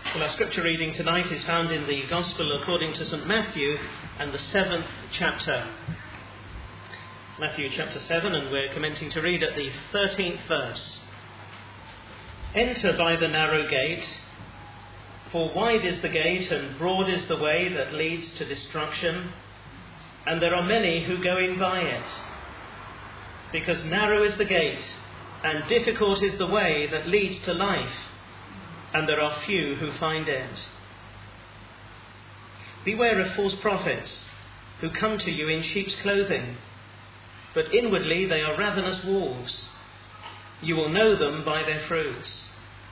Well, our scripture reading tonight is found in the Gospel according to St. Matthew and the 7th chapter. Matthew chapter 7, and we're commencing to read at the 13th verse. Enter by the narrow gate, for wide is the gate and broad is the way that leads to destruction, and there are many who go in by it. Because narrow is the gate and difficult is the way that leads to life, and there are few who find it. Beware of false prophets who come to you in sheep's clothing, but inwardly they are ravenous wolves. You will know them by their fruits.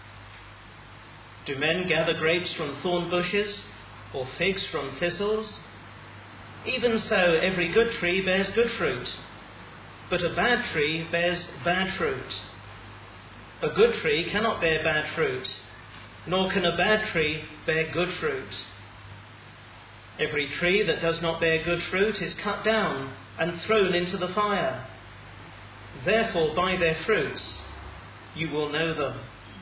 Do men gather grapes from thorn bushes or figs from thistles? Even so, every good tree bears good fruit, but a bad tree bears bad fruit. A good tree cannot bear bad fruit, nor can a bad tree bear good fruit. Every tree that does not bear good fruit is cut down and thrown into the fire. Therefore, by their fruits you will know them.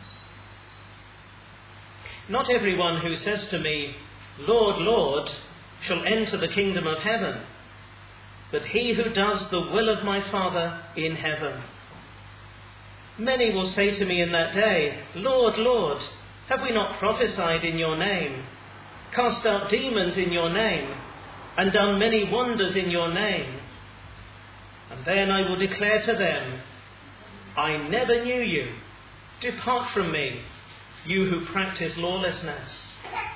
Not everyone who says to me, Lord, Lord, shall enter the kingdom of heaven, but he who does the will of my Father in heaven. Many will say to me in that day, Lord, Lord, have we not prophesied in your name, cast out demons in your name, and done many wonders in your name? And then I will declare to them, I never knew you. Depart from me, you who practice lawlessness.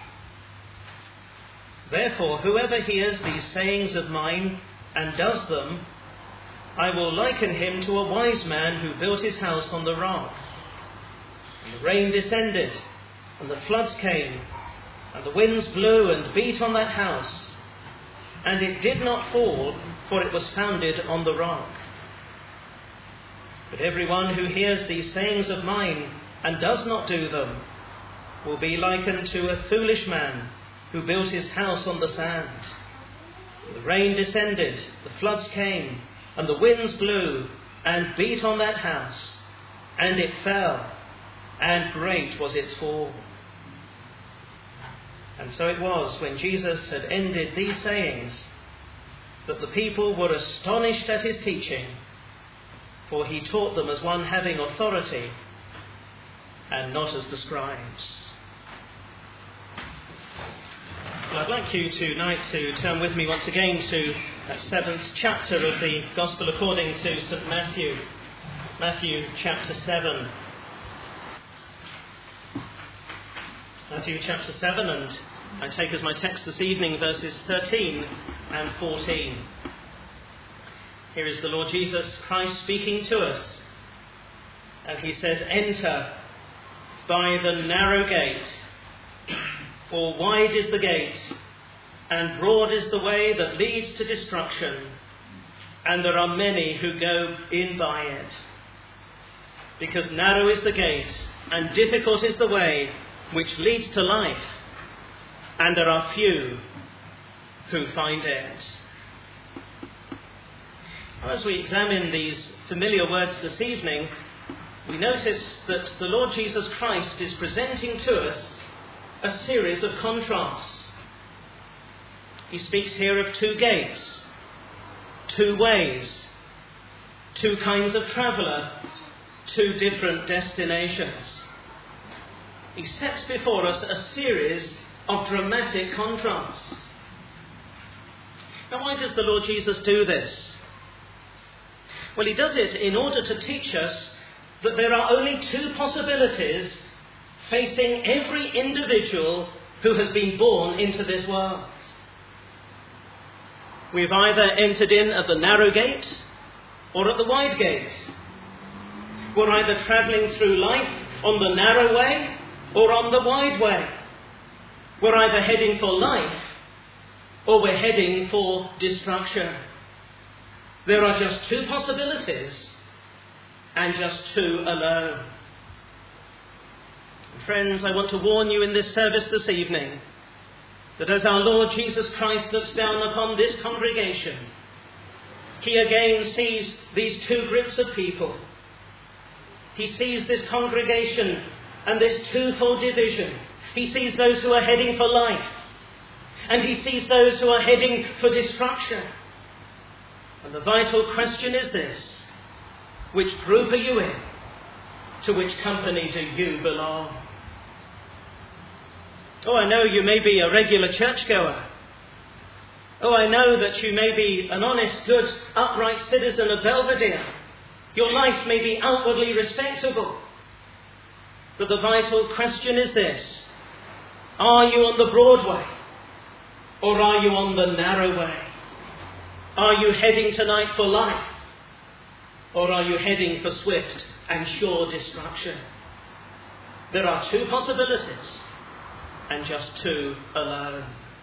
Therefore, whoever hears these sayings of mine and does them, I will liken him to a wise man who built his house on the rock. And the rain descended, and the floods came, and the winds blew and beat on that house, and it did not fall, for it was founded on the rock. But everyone who hears these sayings of mine and does not do them will be likened to a foolish man who built his house on the sand. The rain descended, the floods came, and the winds blew and beat on that house, and it fell, and great was its fall. And so it was, when Jesus had ended these sayings, that the people were astonished at his teaching, for he taught them as one having authority, and not as the scribes. Well, I'd like you tonight to turn with me once again to that 7th chapter of the Gospel according to St. Matthew. Matthew chapter 7. Matthew chapter 7, and I take as my text this evening verses 13 and 14. Here is the Lord Jesus Christ speaking to us, and he says, Enter by the narrow gate, for wide is the gate, and broad is the way that leads to destruction, and there are many who go in by it. Because narrow is the gate, and difficult is the way which leads to life, and there are few who find it. As we examine these familiar words this evening, we notice that the Lord Jesus Christ is presenting to us a series of contrasts. He speaks here of two gates, two ways, two kinds of traveller, two different destinations. He sets before us a series of dramatic contrasts. Now, why does the Lord Jesus do this? Well, he does it in order to teach us that there are only two possibilities facing every individual who has been born into this world. We've either entered in at the narrow gate or at the wide gate. We're either travelling through life on the narrow way or on the wide way. We're either heading for life or we're heading for destruction. There are just two possibilities, and just two alone. Friends, I want to warn you in this service this evening that as our Lord Jesus Christ looks down upon this congregation, he again sees these two groups of people. He sees this congregation and this twofold division He sees those who are heading for life. And he sees those who are heading for destruction. And the vital question is this: which group are you in? To which company do you belong? Oh, I know you may be a regular churchgoer. Oh, I know that you may be an honest, good, upright citizen of Belvedere. Your life may be outwardly respectable. But the vital question is this: are you on the broad way? Or are you on the narrow way? Are you heading tonight for life? Or are you heading for swift and sure destruction? There are two possibilities, and just two alone.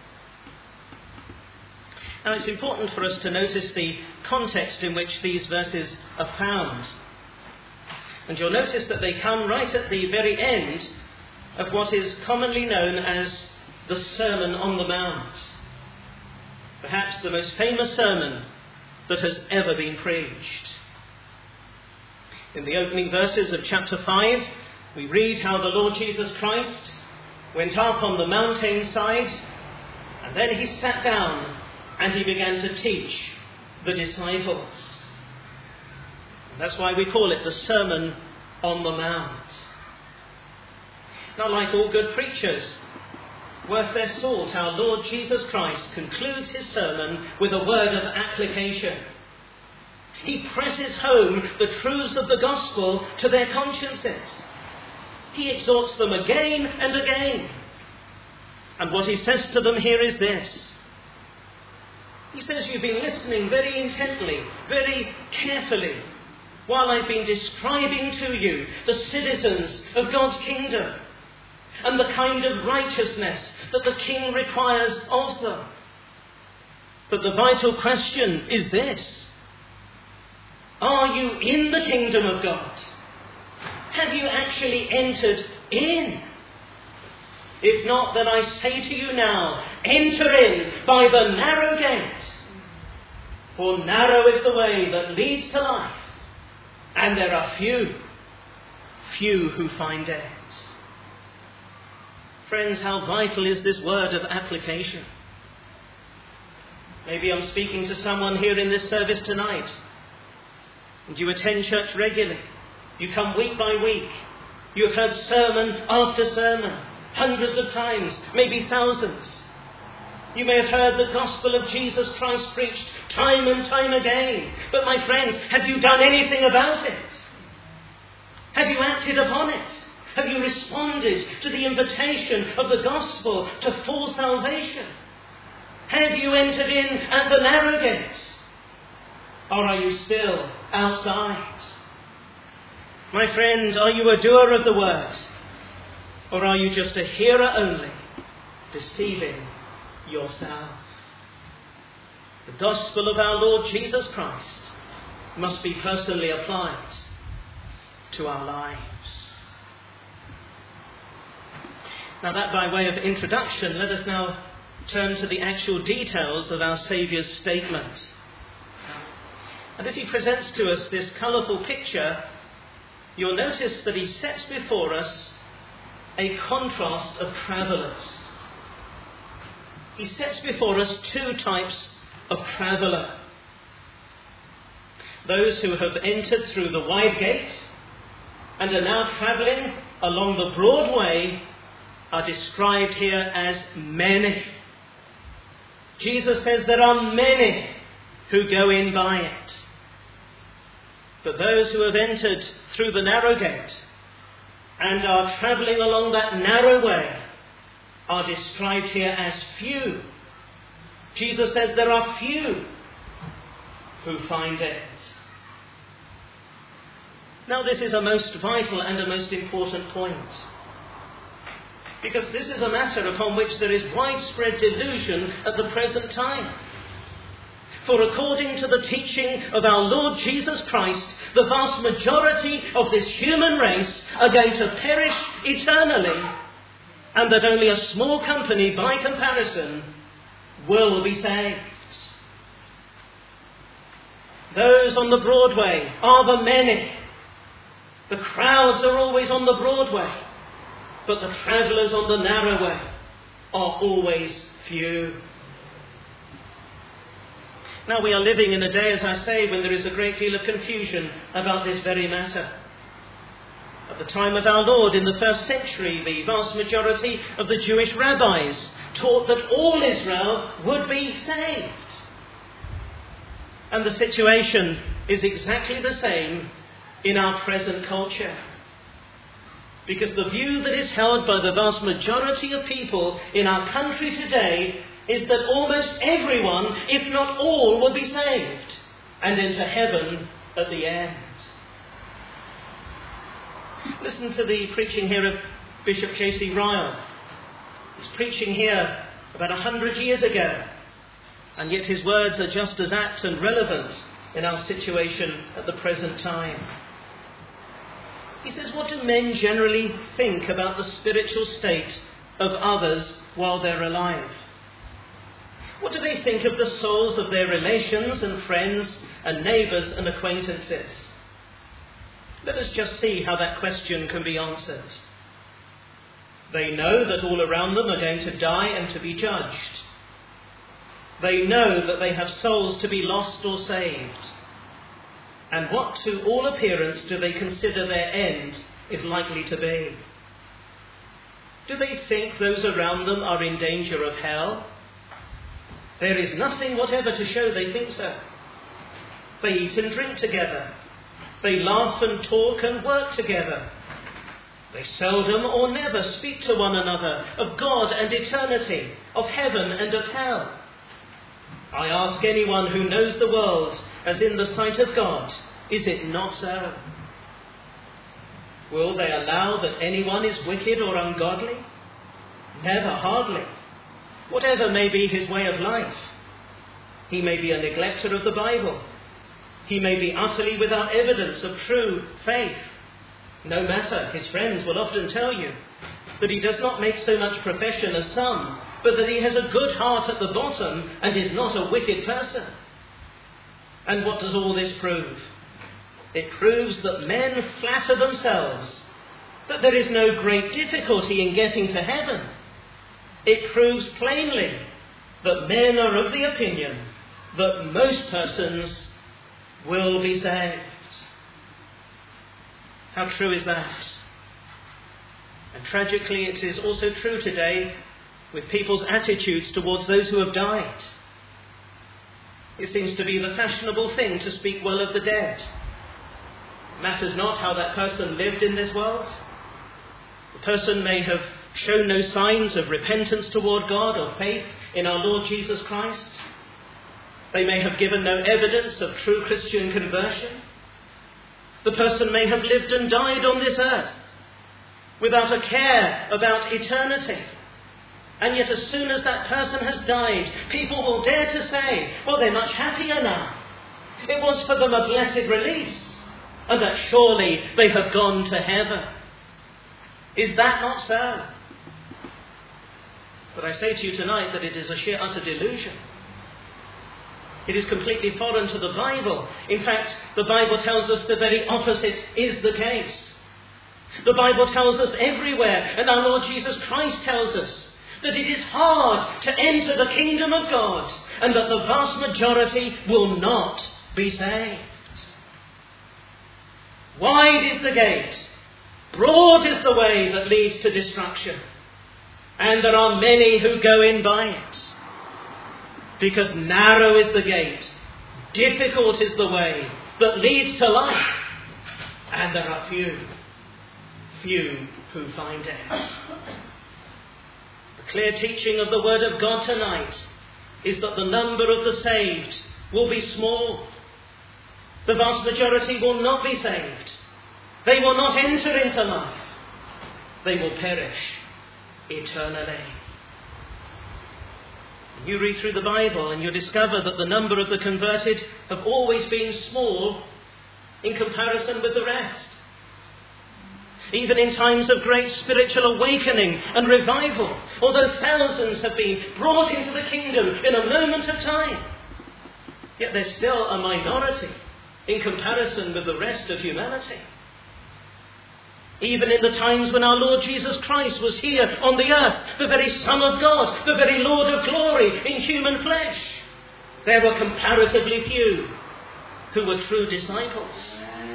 Now, it's important for us to notice the context in which these verses are found. And you'll notice that they come right at the very end of what is commonly known as the Sermon on the Mount. Perhaps the most famous sermon that has ever been preached. In the opening verses of chapter 5, we read how the Lord Jesus Christ went up on the mountainside, and then he sat down and he began to teach the disciples. That's why we call it the Sermon on the Mount. Now, like all good preachers, worth their salt, our Lord Jesus Christ concludes his sermon with a word of application. He presses home the truths of the gospel to their consciences. He exhorts them again and again. And what he says to them here is this. He says, you've been listening very intently, very carefully, while I've been describing to you the citizens of God's kingdom and the kind of righteousness that the King requires of them. But the vital question is this: are you in the kingdom of God? Have you actually entered in? If not, then I say to you now, enter in by the narrow gate. For narrow is the way that leads to life, and there are few who find it. Friends, how vital is this word of application? Maybe I'm speaking to someone here in this service tonight, and you attend church regularly. You come week by week. You have heard sermon after sermon, hundreds of times, maybe thousands. You may have heard the gospel of Jesus Christ preached time and time again. But my friends, have you done anything about it? Have you acted upon it? Have you responded to the invitation of the gospel to full salvation? Have you entered in at the narrow gate? Or are you still outside? My friend, are you a doer of the word? Or are you just a hearer only, deceiving yourself? The gospel of our Lord Jesus Christ must be personally applied to our lives. Now, that by way of introduction, let us now turn to the actual details of our Saviour's statement. And as he presents to us this colourful picture, you'll notice that he sets before us a contrast of travellers. He sets before us two types of traveller. Those who have entered through the wide gate and are now travelling along the broad way are described here as many. Jesus says there are many who go in by it. But those who have entered through the narrow gate and are travelling along that narrow way are described here as few. Jesus says there are few who find it. Now, this is a most vital and a most important point, because this is a matter upon which there is widespread delusion at the present time. For according to the teaching of our Lord Jesus Christ, the vast majority of this human race are going to perish eternally, and that only a small company, by comparison, will be saved. Those on the Broadway are the many. The crowds are always on the Broadway. but the travellers on the narrow way are always few. Now we are living in a day, as I say, when there is a great deal of confusion about this very matter. At the time of our Lord, in the first century, the vast majority of the Jewish rabbis taught that all Israel would be saved. And the situation is exactly the same in our present culture. Because the view that is held by the vast majority of people in our country today is that almost everyone, if not all, will be saved and enter heaven at the end. Listen to the preaching here of Bishop J.C. Ryle. He's preaching here about 100 years ago, and yet his words are just as apt and relevant in our situation at the present time. He says, what do men generally think about the spiritual state of others while they're alive? What do they think of the souls of their relations and friends and neighbours and acquaintances? Let us just see how that question can be answered. They know that all around them are going to die and to be judged. They know that they have souls to be lost or saved. And what, to all appearance, do they consider their end is likely to be? Do they think those around them are in danger of hell? There is nothing whatever to show they think so. They eat and drink together. They laugh and talk and work together. They seldom or never speak to one another of God and eternity, of heaven and of hell. I ask anyone who knows the world as in the sight of God, is it not so? Will they allow that anyone is wicked or ungodly? Never, hardly. Whatever may be his way of life. He may be a neglecter of the Bible. He may be utterly without evidence of true faith. No matter, his friends will often tell you that he does not make so much profession as some, but that he has a good heart at the bottom and is not a wicked person. And what does all this prove? It proves that men flatter themselves that there is no great difficulty in getting to heaven. It proves plainly that men are of the opinion that most persons will be saved. How true is that? And tragically, it is also true today with people's attitudes towards those who have died. It seems to be the fashionable thing to speak well of the dead. It matters not how that person lived in this world. The person may have shown no signs of repentance toward God or faith in our Lord Jesus Christ. They may have given no evidence of true Christian conversion. The person may have lived and died on this earth without a care about eternity. And yet as soon as that person has died, people will dare to say, well, they're much happier now. It was for them a blessed release, and that surely they have gone to heaven. Is that not so? But I say to you tonight that it is a sheer utter delusion. It is completely foreign to the Bible. In fact, the Bible tells us the very opposite is the case. The Bible tells us everywhere, and our Lord Jesus Christ tells us, that it is hard to enter the kingdom of God, and that the vast majority will not be saved. Wide is the gate, broad is the way that leads to destruction, and there are many who go in by it. Because narrow is the gate, difficult is the way that leads to life, and there are few who find it. The clear teaching of the Word of God tonight is that the number of the saved will be small. The vast majority will not be saved. They will not enter into life. They will perish eternally. You read through the Bible and you discover that the number of the converted have always been small in comparison with the rest. Even in times of great spiritual awakening and revival, although thousands have been brought into the kingdom in a moment of time, yet there's still a minority in comparison with the rest of humanity. Even in the times when our Lord Jesus Christ was here on the earth, the very Son of God, the very Lord of glory in human flesh, there were comparatively few who were true disciples.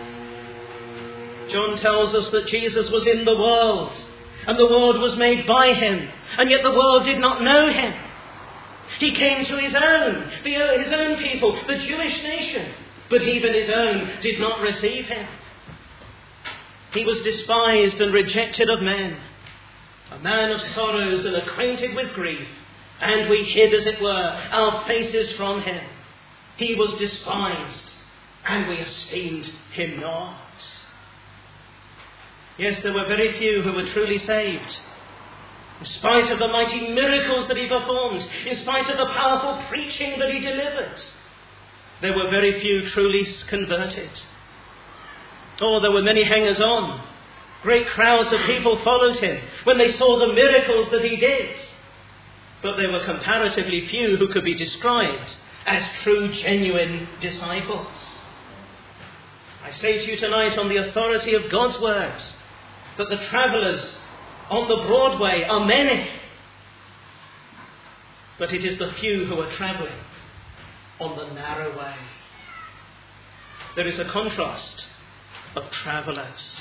John tells us that Jesus was in the world, and the world was made by him, and yet the world did not know him. He came to his own people, the Jewish nation, but even his own did not receive him. He was despised and rejected of men, a man of sorrows and acquainted with grief, and we hid, as it were, our faces from him. He was despised, and we esteemed him not. Yes, there were very few who were truly saved. In spite of the mighty miracles that he performed, in spite of the powerful preaching that he delivered, there were very few truly converted. Oh, there were many hangers-on. Great crowds of people followed him when they saw the miracles that he did. But there were comparatively few who could be described as true, genuine disciples. I say to you tonight, on the authority of God's word, that the travellers on the broad way are many, but it is the few who are travelling on the narrow way. There is a contrast of travellers.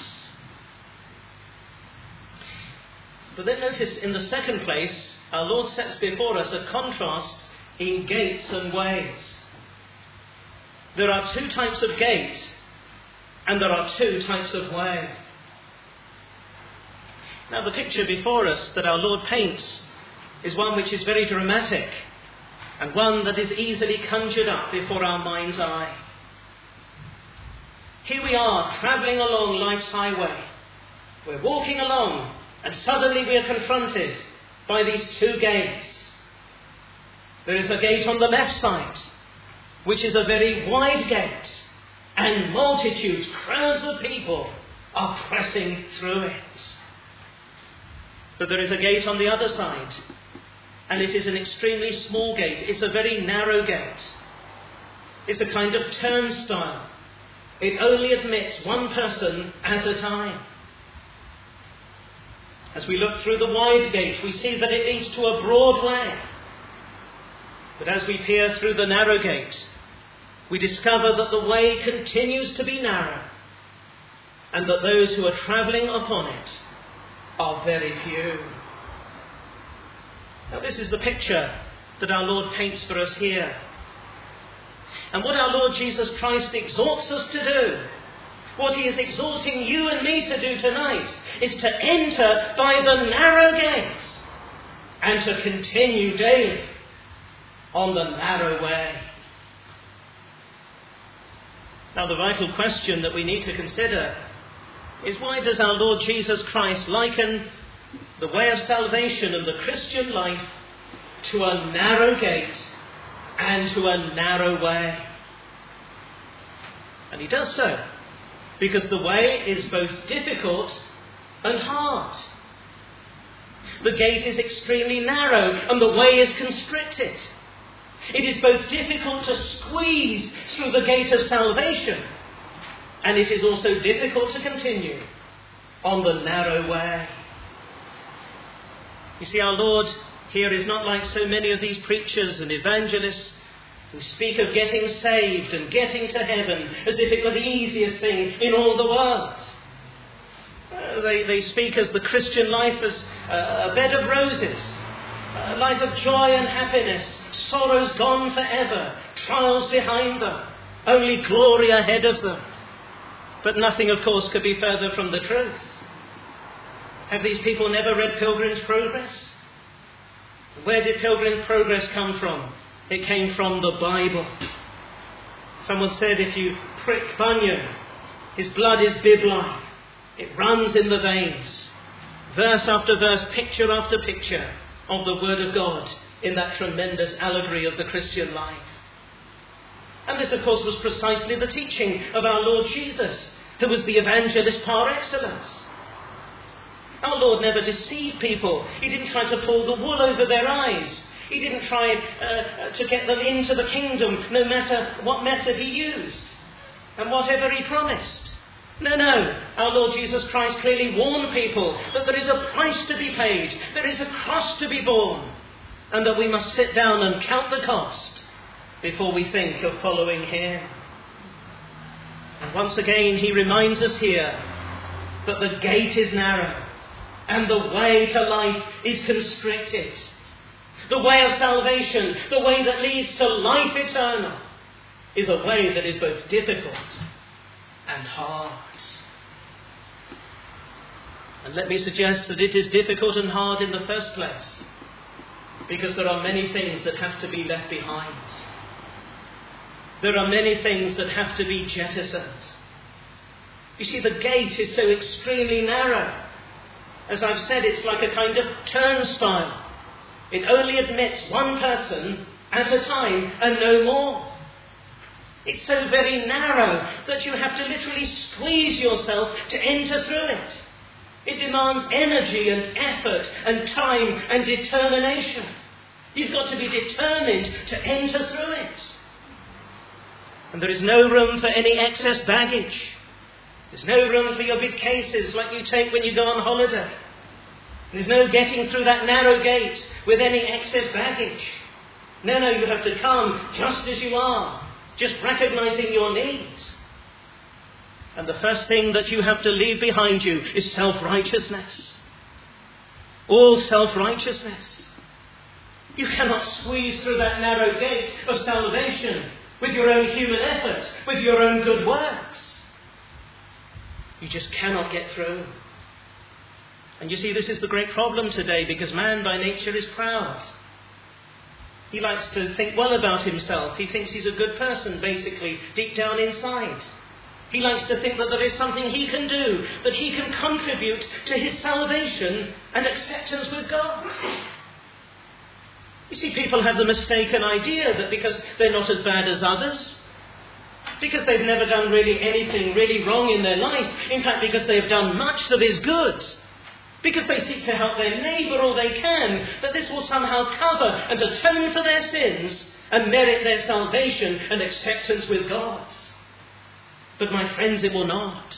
But then notice, in the second place, our Lord sets before us a contrast in gates and ways. There are two types of gate, and there are two types of way. Now, the picture before us that our Lord paints is one which is very dramatic, and one that is easily conjured up before our mind's eye. Here we are, travelling along life's highway. We're walking along, and suddenly we are confronted by these two gates. There is a gate on the left side, which is a very wide gate, and multitudes, crowds of people are pressing through it. But there is a gate on the other side, and it is an extremely small gate. It's a very narrow gate. It's a kind of turnstile. It only admits one person at a time. As we look through the wide gate, we see that it leads to a broad way. But as we peer through the narrow gate, we discover that the way continues to be narrow, and that those who are travelling upon it are very few. Now, this is the picture that our Lord paints for us here. And what our Lord Jesus Christ exhorts us to do, what he is exhorting you and me to do tonight, is to enter by the narrow gate and to continue daily on the narrow way. Now, the vital question that we need to consider is, why does our Lord Jesus Christ liken the way of salvation and the Christian life to a narrow gate and to a narrow way? And he does so because the way is both difficult and hard. The gate is extremely narrow and the way is constricted. It is both difficult to squeeze through the gate of salvation, and it is also difficult to continue on the narrow way. You see, our Lord here is not like so many of these preachers and evangelists who speak of getting saved and getting to heaven as if it were the easiest thing in all the world. They speak as the Christian life as a bed of roses, a life of joy and happiness, sorrows gone forever, trials behind them, only glory ahead of them. But nothing, of course, could be further from the truth. Have these people never read Pilgrim's Progress? Where did Pilgrim's Progress come from? It came from the Bible. Someone said, if you prick Bunyan, his blood is bibline. It runs in the veins. Verse after verse, picture after picture of the Word of God in that tremendous allegory of the Christian life. And this, of course, was precisely the teaching of our Lord Jesus, who was the evangelist par excellence. Our Lord never deceived people. He didn't try to pull the wool over their eyes. He didn't try to get them into the kingdom, no matter what method he used and whatever he promised. No. Our Lord Jesus Christ clearly warned people that there is a price to be paid, there is a cross to be borne, and that we must sit down and count the cost before we think of following him. And once again, he reminds us here that the gate is narrow and the way to life is constricted. The way of salvation, the way that leads to life eternal, is a way that is both difficult and hard. And let me suggest that it is difficult and hard in the first place because there are many things that have to be left behind. There are many things that have to be jettisoned. You see, the gate is so extremely narrow. As I've said, it's like a kind of turnstile. It only admits one person at a time and no more. It's so very narrow that you have to literally squeeze yourself to enter through it. It demands energy and effort and time and determination. You've got to be determined to enter through it. And there is no room for any excess baggage. There's no room for your big cases like you take when you go on holiday. There's no getting through that narrow gate with any excess baggage. No, you have to come just as you are, just recognizing your needs. And the first thing that you have to leave behind you is self-righteousness. All self-righteousness. You cannot squeeze through that narrow gate of salvation with your own human effort, with your own good works. You just cannot get through. And you see, this is the great problem today, because man by nature is proud. He likes to think well about himself. He thinks he's a good person, basically, deep down inside. He likes to think that there is something he can do, that he can contribute to his salvation and acceptance with God. You see, people have the mistaken idea that because they're not as bad as others, because they've never done really anything really wrong in their life, in fact, because they've done much that is good, because they seek to help their neighbour all they can, that this will somehow cover and atone for their sins and merit their salvation and acceptance with God. But my friends, it will not.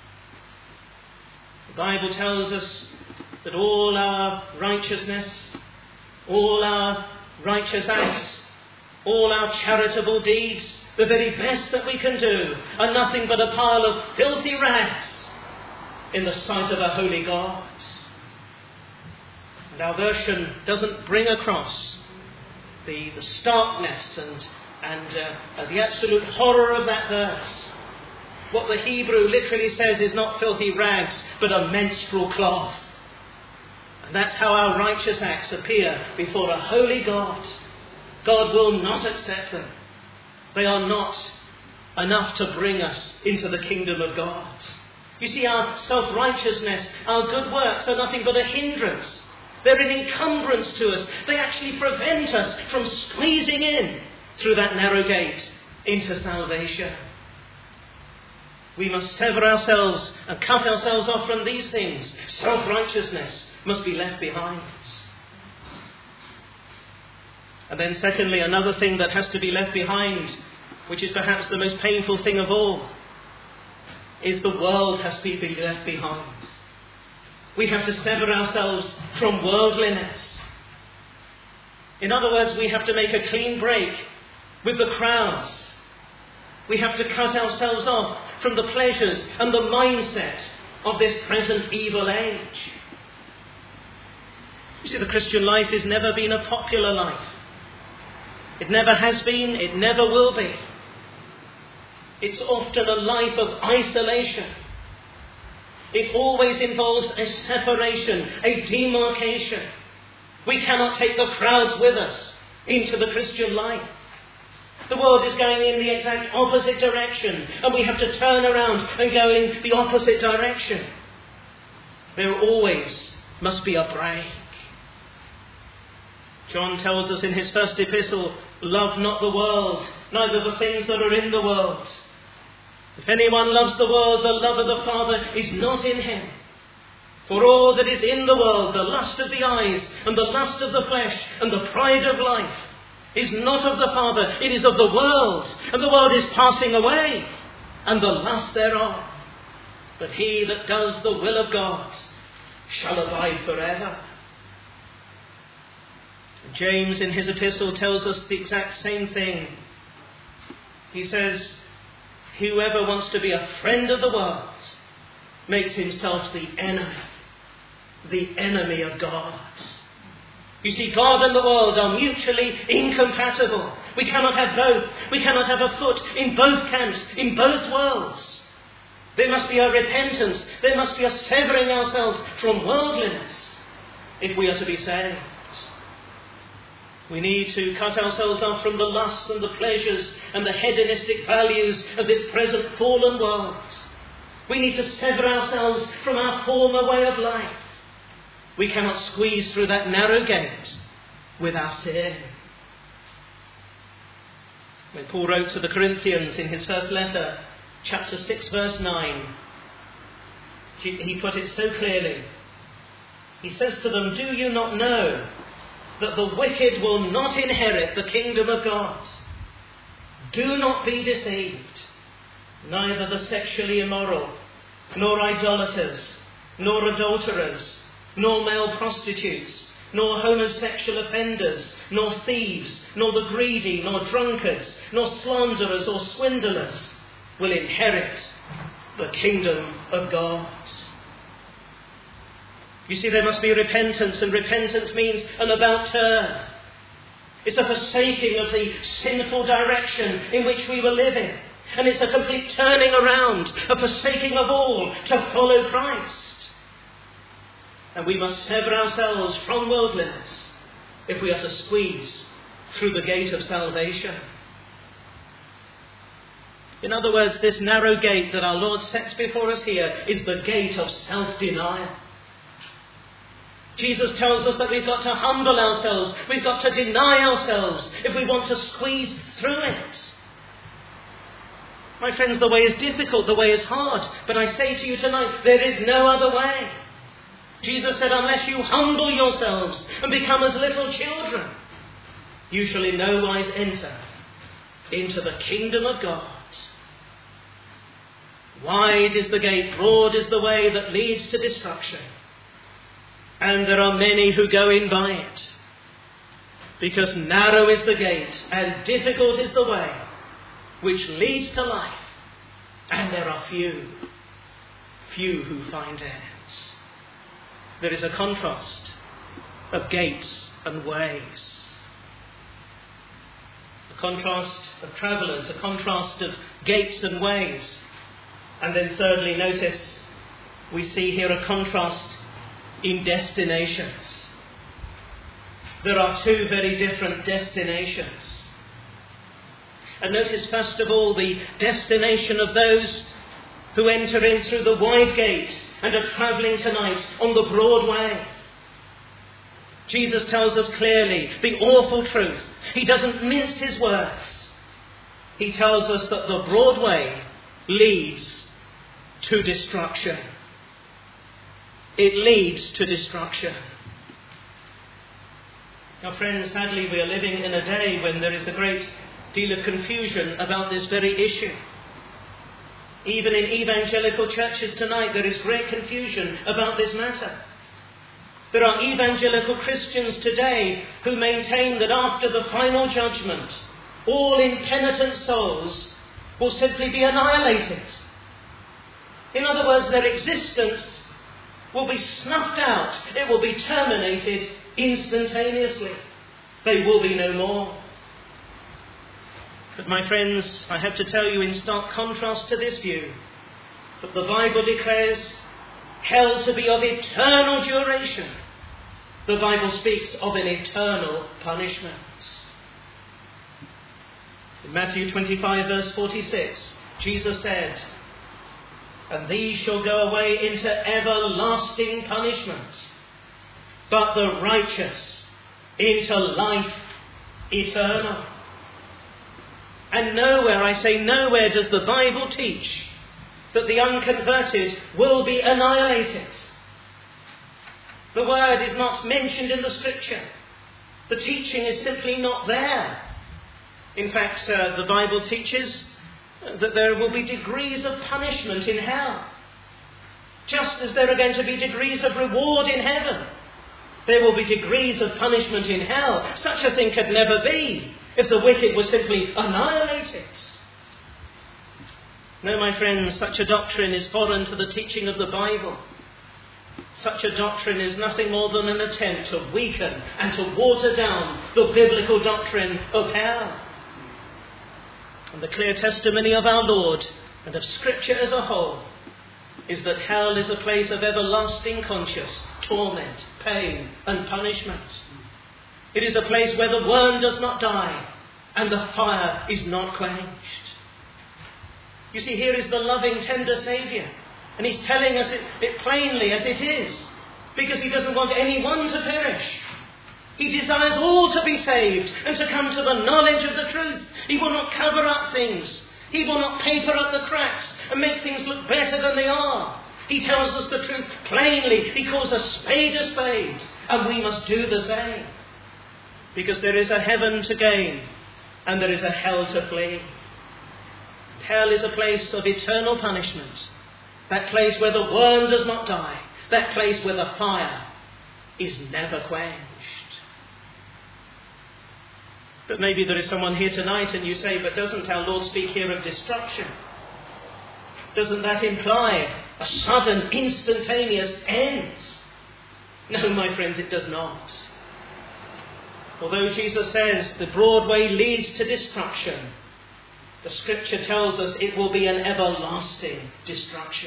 The Bible tells us that all our righteousness, all our righteous acts, all our charitable deeds, the very best that we can do, are nothing but a pile of filthy rags in the sight of a holy God. And our version doesn't bring across the starkness and the absolute horror of that verse. What the Hebrew literally says is not filthy rags, but a menstrual cloth. And that's how our righteous acts appear before a holy God. God will not accept them. They are not enough to bring us into the kingdom of God. You see, our self-righteousness, our good works are nothing but a hindrance. They're an encumbrance to us. They actually prevent us from squeezing in through that narrow gate into salvation. We must sever ourselves and cut ourselves off from these things. Self-righteousness must be left behind. And then secondly, another thing that has to be left behind, which is perhaps the most painful thing of all, is the world has to be left behind. We have to sever ourselves from worldliness. In other words, we have to make a clean break with the crowds. We have to cut ourselves off from the pleasures and the mindset of this present evil age. You see, the Christian life has never been a popular life. It never has been, it never will be. It's often a life of isolation. It always involves a separation, a demarcation. We cannot take the crowds with us into the Christian life. The world is going in the exact opposite direction, and we have to turn around and go in the opposite direction. There always must be a break. John tells us in his first epistle, love not the world, neither the things that are in the world. If anyone loves the world, the love of the Father is not in him. For all that is in the world, the lust of the eyes, and the lust of the flesh, and the pride of life, is not of the Father, it is of the world. And the world is passing away, and the lust thereof. but he that does the will of God shall abide forever. James in his epistle tells us the exact same thing. He says, whoever wants to be a friend of the world makes himself the enemy of God. You see, God and the world are mutually incompatible. We cannot have both. We cannot have a foot in both camps, in both worlds. There must be a repentance. There must be a severing ourselves from worldliness if we are to be saved. We need to cut ourselves off from the lusts and the pleasures and the hedonistic values of this present fallen world. We need to sever ourselves from our former way of life. We cannot squeeze through that narrow gate with our sin. When Paul wrote to the Corinthians in his first letter, chapter 6, verse 9, he put it so clearly. He says to them, "Do you not know that the wicked will not inherit the kingdom of God? Do not be deceived. Neither the sexually immoral, nor idolaters, nor adulterers, nor male prostitutes, nor homosexual offenders, nor thieves, nor the greedy, nor drunkards, nor slanderers or swindlers will inherit the kingdom of God." You see, there must be repentance, and repentance means an about turn. It's a forsaking of the sinful direction in which we were living. And it's a complete turning around, a forsaking of all to follow Christ. And we must sever ourselves from worldliness if we are to squeeze through the gate of salvation. In other words, this narrow gate that our Lord sets before us here is the gate of self-denial. Jesus tells us that we've got to humble ourselves, we've got to deny ourselves if we want to squeeze through it. My friends, the way is difficult, the way is hard, but I say to you tonight, there is no other way. Jesus said, unless you humble yourselves and become as little children, you shall in no wise enter into the kingdom of God. Wide is the gate, broad is the way that leads to destruction. And there are many who go in by it. Because narrow is the gate and difficult is the way which leads to life. And there are few who find it. There is a contrast of gates and ways. A contrast of travellers, a contrast of gates and ways. And then thirdly, notice, we see here a contrast in destinations. There are two very different destinations. And notice first of all the destination of those who enter in through the wide gate and are travelling tonight on the broad way. Jesus tells us clearly the awful truth. He doesn't mince his words. He tells us that the broad way leads to destruction. It leads to destruction. Now friends, sadly we are living in a day when there is a great deal of confusion about this very issue. Even in evangelical churches tonight there is great confusion about this matter. There are evangelical Christians today who maintain that after the final judgment, all impenitent souls will simply be annihilated. In other words, their existence will be snuffed out. It will be terminated instantaneously. They will be no more. But my friends, I have to tell you in stark contrast to this view, that the Bible declares hell to be of eternal duration. The Bible speaks of an eternal punishment. In Matthew 25 verse 46, Jesus said, "And these shall go away into everlasting punishment, but the righteous into life eternal." And nowhere, I say nowhere, does the Bible teach that the unconverted will be annihilated. The word is not mentioned in the Scripture. The teaching is simply not there. In fact, the Bible teaches that there will be degrees of punishment in hell. Just as there are going to be degrees of reward in heaven, there will be degrees of punishment in hell. Such a thing could never be if the wicked were simply annihilated. No, my friends, such a doctrine is foreign to the teaching of the Bible. Such a doctrine is nothing more than an attempt to weaken and to water down the biblical doctrine of hell. And the clear testimony of our Lord and of Scripture as a whole is that hell is a place of everlasting conscious torment, pain and punishment. It is a place where the worm does not die and the fire is not quenched. You see, here is the loving, tender Saviour, and he's telling us it plainly as it is, because he doesn't want anyone to perish. He desires all to be saved and to come to the knowledge of the truth. He will not cover up things. He will not paper up the cracks and make things look better than they are. He tells us the truth plainly. He calls a spade, and we must do the same. Because there is a heaven to gain and there is a hell to flee. Hell is a place of eternal punishment. That place where the worm does not die. That place where the fire is never quenched. But maybe there is someone here tonight and you say, but doesn't our Lord speak here of destruction? Doesn't that imply a sudden, instantaneous end? No, my friends, it does not. Although Jesus says the broad way leads to destruction, the Scripture tells us it will be an everlasting destruction.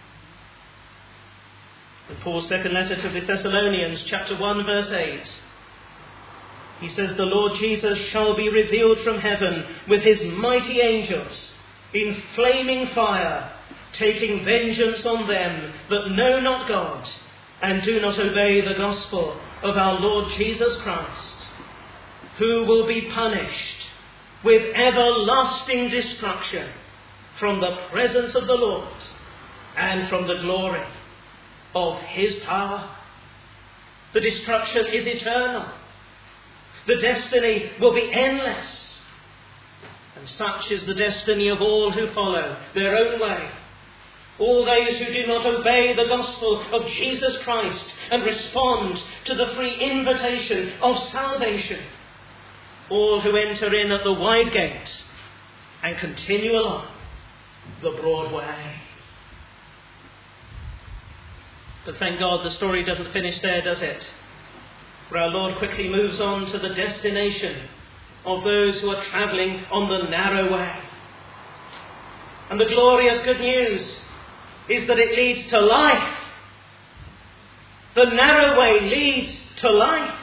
In Paul's second letter to the Thessalonians, chapter 1, verse 8, he says, the Lord Jesus shall be revealed from heaven with his mighty angels in flaming fire, taking vengeance on them that know not God and do not obey the gospel of our Lord Jesus Christ, who will be punished with everlasting destruction from the presence of the Lord and from the glory of his power. The destruction is eternal. The destiny will be endless. And such is the destiny of all who follow their own way. All those who do not obey the gospel of Jesus Christ and respond to the free invitation of salvation. All who enter in at the wide gate and continue along the broad way. But thank God the story doesn't finish there, does it? For our Lord quickly moves on to the destination of those who are travelling on the narrow way. And the glorious good news is that it leads to life. The narrow way leads to life.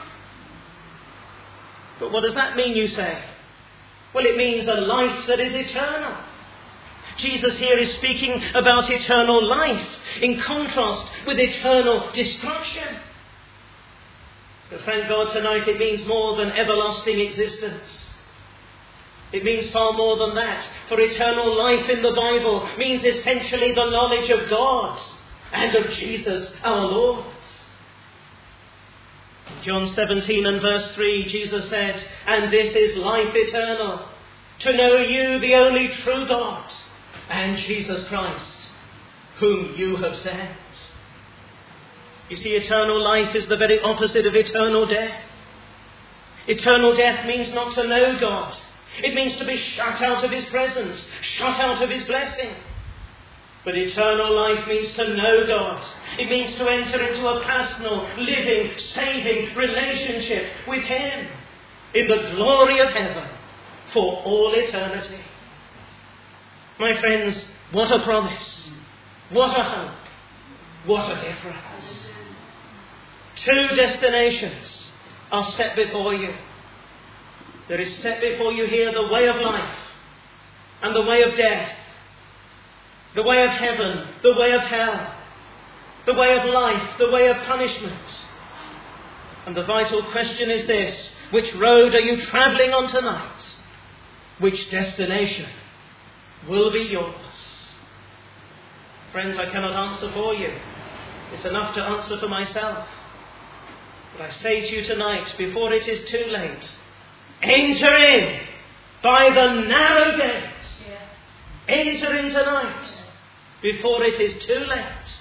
But what does that mean, you say? Well, it means a life that is eternal. Jesus here is speaking about eternal life in contrast with eternal destruction. But thank God tonight it means more than everlasting existence. It means far more than that. For eternal life in the Bible means essentially the knowledge of God and of Jesus our Lord. In John 17 and verse 3, Jesus said, and this is life eternal, to know you, the only true God, and Jesus Christ, whom you have sent. You see, eternal life is the very opposite of eternal death. Eternal death means not to know God. It means to be shut out of his presence, shut out of his blessing. But eternal life means to know God. It means to enter into a personal, living, saving relationship with him in the glory of heaven for all eternity. My friends, what a promise. What a hope. What a difference. Two destinations are set before you. There is set before you here the way of life and the way of death. The way of heaven, the way of hell, the way of life, the way of punishment. And the vital question is this: which road are you travelling on tonight? Which destination will be yours? Friends, I cannot answer for you. It's enough to answer for myself. But I say to you tonight, before it is too late, enter in by the narrow gate. Enter in tonight before it is too late.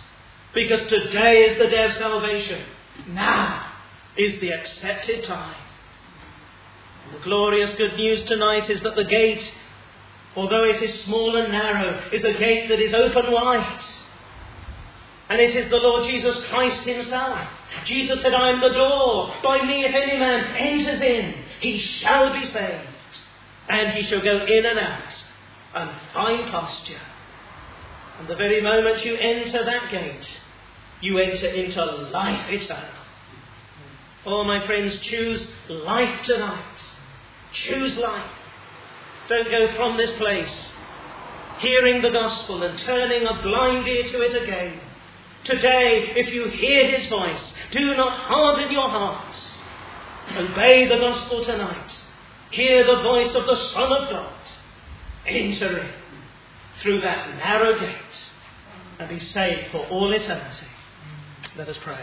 Because today is the day of salvation. Now is the accepted time. And the glorious good news tonight is that the gate, although it is small and narrow, is a gate that is open wide. And it is the Lord Jesus Christ himself. Jesus said, I am the door. By me, if any man enters in, he shall be saved. And he shall go in and out and find pasture. And the very moment you enter that gate, you enter into life eternal. Oh, my friends, choose life tonight. Choose life. Don't go from this place hearing the gospel and turning a blind ear to it again. Today, if you hear his voice, do not harden your hearts. Obey the gospel tonight. Hear the voice of the Son of God. Enter in through that narrow gate and be saved for all eternity. Let us pray.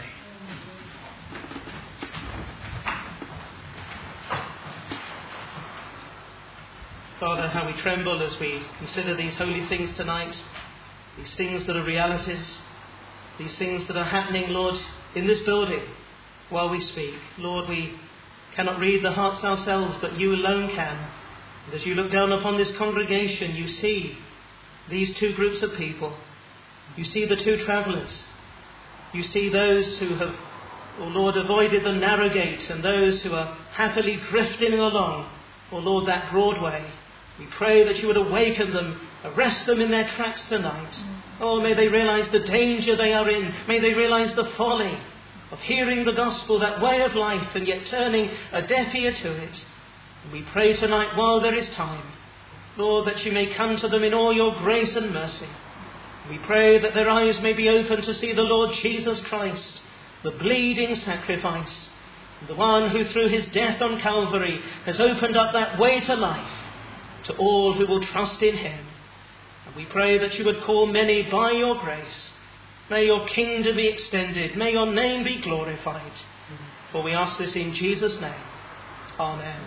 Father, how we tremble as we consider these holy things tonight, these things that are realities, these things that are happening, Lord, in this building while we speak. Lord, we cannot read the hearts ourselves, but you alone can. And as you look down upon this congregation, you see these two groups of people. You see the two travellers. You see those who have, oh Lord, avoided the narrow gate, and those who are happily drifting along, oh Lord, that broad way. We pray that you would awaken them, arrest them in their tracks tonight. Oh, may they realise the danger they are in. May they realise the folly of hearing the gospel, that way of life, and yet turning a deaf ear to it. And we pray tonight, while there is time, Lord, that you may come to them in all your grace and mercy. We pray that their eyes may be open to see the Lord Jesus Christ, the bleeding sacrifice, the one who through his death on Calvary has opened up that way to life to all who will trust in him. And we pray that you would call many by your grace. May your kingdom be extended. May your name be glorified. For we ask this in Jesus' name. Amen.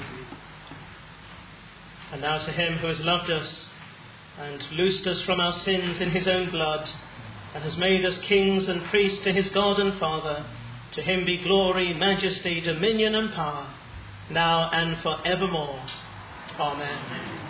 And now to him who has loved us and loosed us from our sins in his own blood, and has made us kings and priests to his God and Father, to him be glory, majesty, dominion and power, now and for evermore. Amen.